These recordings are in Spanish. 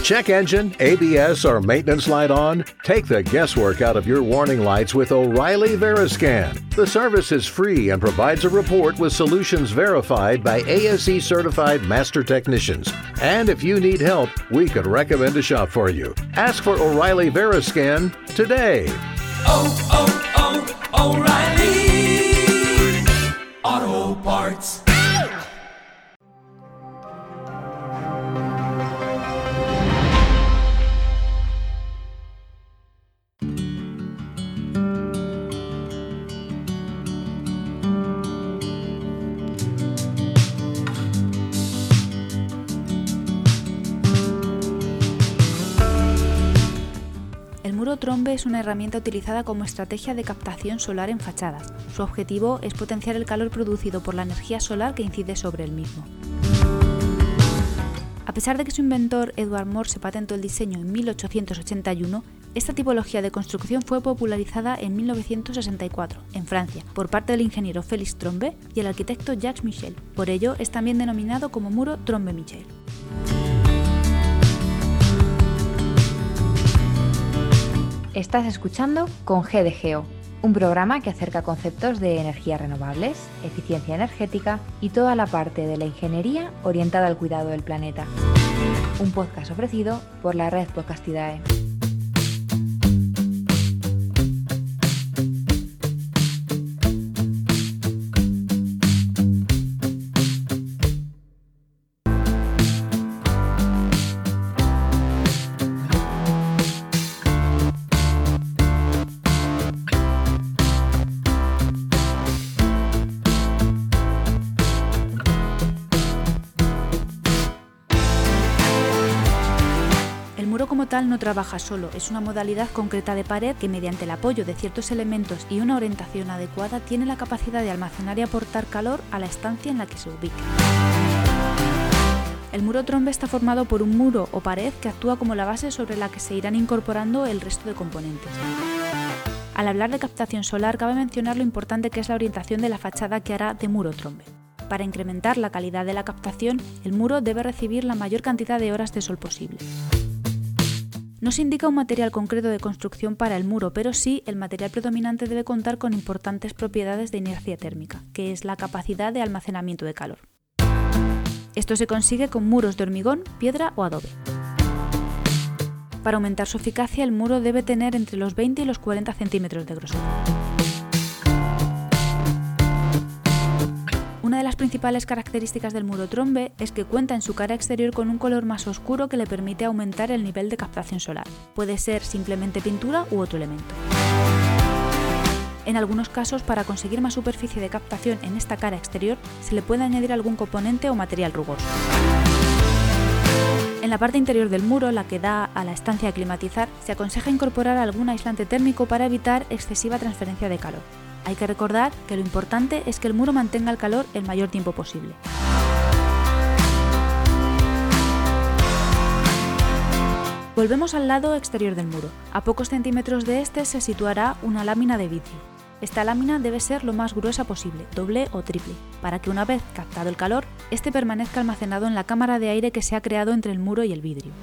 Check engine, ABS, or maintenance light on? Take the guesswork out of your warning lights with O'Reilly Veriscan. The service is free and provides a report with solutions verified by ASE certified master technicians. And if you need help, we could recommend a shop for you. Ask for O'Reilly Veriscan today. O'Reilly Auto Parts. El muro trombe es una herramienta utilizada como estrategia de captación solar en fachadas. Su objetivo es potenciar el calor producido por la energía solar que incide sobre el mismo. A pesar de que su inventor Edward Morse patentó el diseño en 1881, esta tipología de construcción fue popularizada en 1964, en Francia, por parte del ingeniero Félix Trombe y el arquitecto Jacques Michel. Por ello, es también denominado como muro Trombe-Michel. Estás escuchando Con G de Geo, un programa que acerca conceptos de energías renovables, eficiencia energética y toda la parte de la ingeniería orientada al cuidado del planeta. Un podcast ofrecido por la red Podcastidae. El muro como tal no trabaja solo, es una modalidad concreta de pared que mediante el apoyo de ciertos elementos y una orientación adecuada tiene la capacidad de almacenar y aportar calor a la estancia en la que se ubique. El muro trombe está formado por un muro o pared que actúa como la base sobre la que se irán incorporando el resto de componentes. Al hablar de captación solar cabe mencionar lo importante que es la orientación de la fachada que hará de muro trombe. Para incrementar la calidad de la captación, el muro debe recibir la mayor cantidad de horas de sol posible. No se indica un material concreto de construcción para el muro, pero sí el material predominante debe contar con importantes propiedades de inercia térmica, que es la capacidad de almacenamiento de calor. Esto se consigue con muros de hormigón, piedra o adobe. Para aumentar su eficacia, el muro debe tener entre los 20 y los 40 centímetros de grosor. Una de las principales características del muro trombe es que cuenta en su cara exterior con un color más oscuro que le permite aumentar el nivel de captación solar. Puede ser simplemente pintura u otro elemento. En algunos casos, para conseguir más superficie de captación en esta cara exterior, se le puede añadir algún componente o material rugoso. En la parte interior del muro, la que da a la estancia a climatizar, se aconseja incorporar algún aislante térmico para evitar excesiva transferencia de calor. Hay que recordar que lo importante es que el muro mantenga el calor el mayor tiempo posible. Volvemos al lado exterior del muro. A pocos centímetros de este se situará una lámina de vidrio. Esta lámina debe ser lo más gruesa posible, doble o triple, para que una vez captado el calor, este permanezca almacenado en la cámara de aire que se ha creado entre el muro y el vidrio.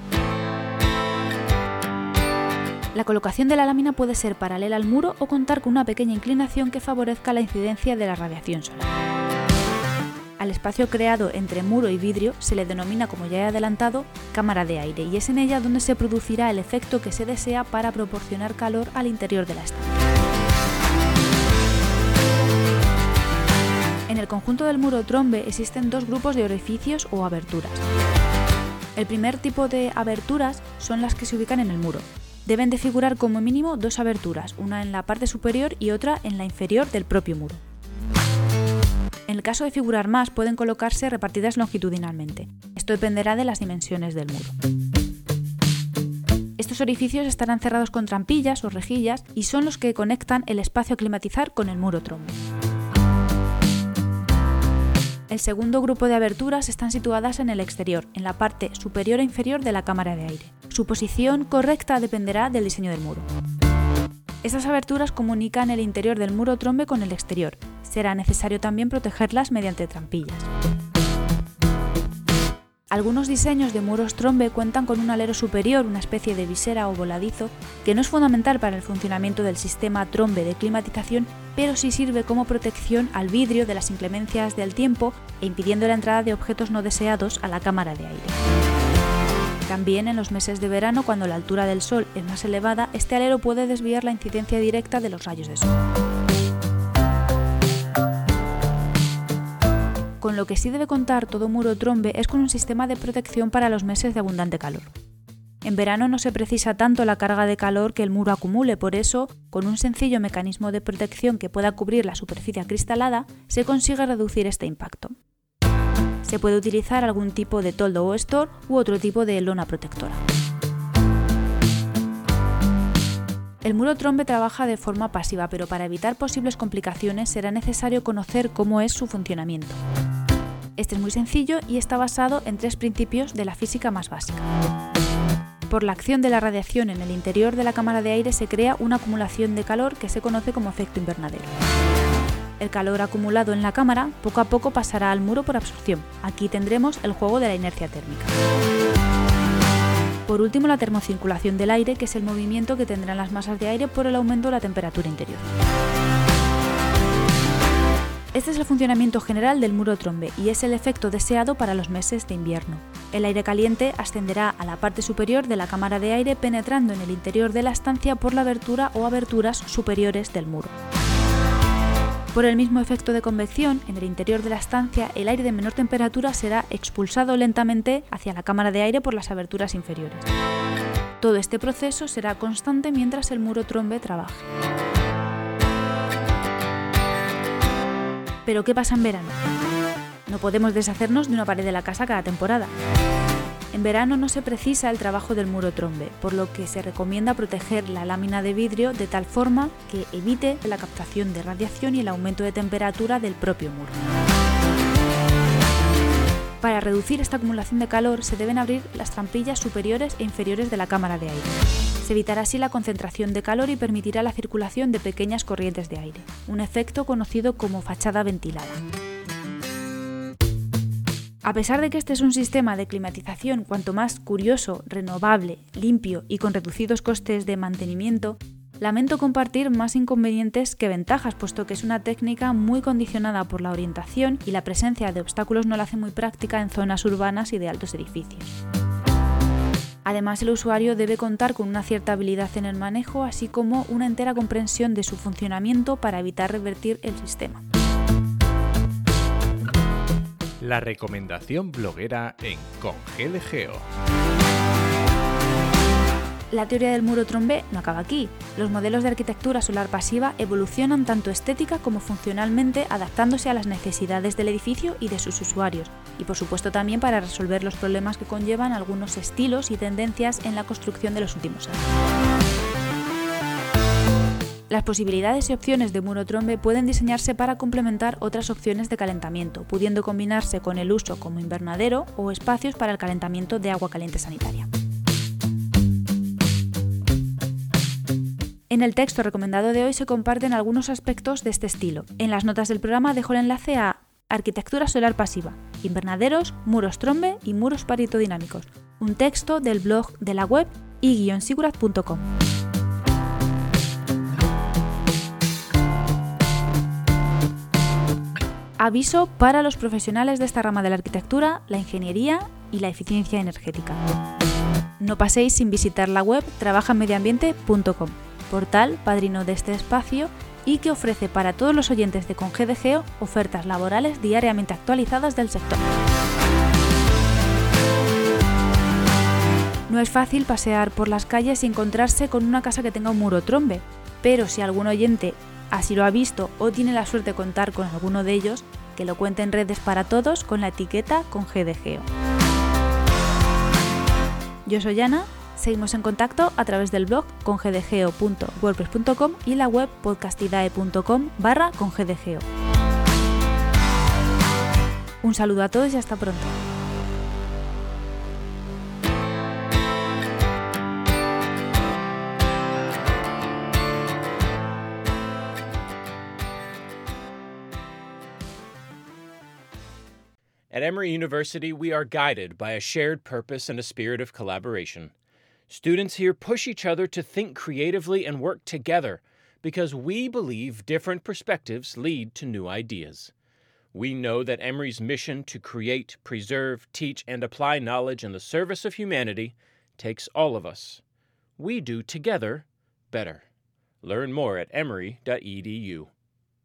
La colocación de la lámina puede ser paralela al muro o contar con una pequeña inclinación que favorezca la incidencia de la radiación solar. Al espacio creado entre muro y vidrio se le denomina, como ya he adelantado, cámara de aire, y es en ella donde se producirá el efecto que se desea para proporcionar calor al interior de la estancia. En el conjunto del muro trombe existen dos grupos de orificios o aberturas. El primer tipo de aberturas son las que se ubican en el muro. Deben de figurar como mínimo dos aberturas, una en la parte superior y otra en la inferior del propio muro. En el caso de figurar más, pueden colocarse repartidas longitudinalmente. Esto dependerá de las dimensiones del muro. Estos orificios estarán cerrados con trampillas o rejillas y son los que conectan el espacio a climatizar con el muro trombe. El segundo grupo de aberturas están situadas en el exterior, en la parte superior e inferior de la cámara de aire. Su posición correcta dependerá del diseño del muro. Estas aberturas comunican el interior del muro trombe con el exterior. Será necesario también protegerlas mediante trampillas. Algunos diseños de muros trombe cuentan con un alero superior, una especie de visera o voladizo, que no es fundamental para el funcionamiento del sistema trombe de climatización, pero sí sirve como protección al vidrio de las inclemencias del tiempo e impidiendo la entrada de objetos no deseados a la cámara de aire. También en los meses de verano, cuando la altura del sol es más elevada, este alero puede desviar la incidencia directa de los rayos de sol. Con lo que sí debe contar todo muro trombe es con un sistema de protección para los meses de abundante calor. En verano no se precisa tanto la carga de calor que el muro acumule, por eso, con un sencillo mecanismo de protección que pueda cubrir la superficie acristalada, se consigue reducir este impacto. Se puede utilizar algún tipo de toldo o store u otro tipo de lona protectora. El muro trombe trabaja de forma pasiva, pero para evitar posibles complicaciones será necesario conocer cómo es su funcionamiento. Este es muy sencillo y está basado en 3 principios de la física más básica. Por la acción de la radiación en el interior de la cámara de aire se crea una acumulación de calor que se conoce como efecto invernadero. El calor acumulado en la cámara poco a poco pasará al muro por absorción. Aquí tendremos el juego de la inercia térmica. Por último, la termocirculación del aire, que es el movimiento que tendrán las masas de aire por el aumento de la temperatura interior. Este es el funcionamiento general del muro trombe y es el efecto deseado para los meses de invierno. El aire caliente ascenderá a la parte superior de la cámara de aire penetrando en el interior de la estancia por la abertura o aberturas superiores del muro. Por el mismo efecto de convección, en el interior de la estancia el aire de menor temperatura será expulsado lentamente hacia la cámara de aire por las aberturas inferiores. Todo este proceso será constante mientras el muro trombe trabaje. ¿Pero qué pasa en verano? No podemos deshacernos de una pared de la casa cada temporada. En verano no se precisa el trabajo del muro trombe, por lo que se recomienda proteger la lámina de vidrio de tal forma que evite la captación de radiación y el aumento de temperatura del propio muro. Para reducir esta acumulación de calor se deben abrir las trampillas superiores e inferiores de la cámara de aire. Se evitará así la concentración de calor y permitirá la circulación de pequeñas corrientes de aire, un efecto conocido como fachada ventilada. A pesar de que este es un sistema de climatización cuanto más curioso, renovable, limpio y con reducidos costes de mantenimiento, lamento compartir más inconvenientes que ventajas, puesto que es una técnica muy condicionada por la orientación y la presencia de obstáculos no la hace muy práctica en zonas urbanas y de altos edificios. Además, el usuario debe contar con una cierta habilidad en el manejo, así como una entera comprensión de su funcionamiento para evitar revertir el sistema. La recomendación bloguera en Con G de Geo. La teoría del muro trombe no acaba aquí. Los modelos de arquitectura solar pasiva evolucionan tanto estética como funcionalmente, adaptándose a las necesidades del edificio y de sus usuarios, y por supuesto también para resolver los problemas que conllevan algunos estilos y tendencias en la construcción de los últimos años. Las posibilidades y opciones de muro trombe pueden diseñarse para complementar otras opciones de calentamiento, pudiendo combinarse con el uso como invernadero o espacios para el calentamiento de agua caliente sanitaria. En el texto recomendado de hoy se comparten algunos aspectos de este estilo. En las notas del programa dejo el enlace a Arquitectura solar pasiva, invernaderos, muros trombe y muros paritodinámicos, un texto del blog de la web i-sigurat.com. Aviso para los profesionales de esta rama de la arquitectura, la ingeniería y la eficiencia energética. No paséis sin visitar la web trabajamedioambiente.com, portal padrino de este espacio y que ofrece para todos los oyentes de Con G de Geo ofertas laborales diariamente actualizadas del sector. No es fácil pasear por las calles y encontrarse con una casa que tenga un muro trombe, pero si algún oyente así lo ha visto o tiene la suerte de contar con alguno de ellos, que lo cuente en redes para todos con la etiqueta Con G de Geo. Yo soy Ana, seguimos en contacto a través del blog congdgeo.wordpress.com y la web podcastidae.com/congdgeo. Un saludo a todos y hasta pronto. At Emory University, we are guided by a shared purpose and a spirit of collaboration. Students here push each other to think creatively and work together because we believe different perspectives lead to new ideas. We know that Emory's mission to create, preserve, teach, and apply knowledge in the service of humanity takes all of us. We do together better. Learn more at emory.edu.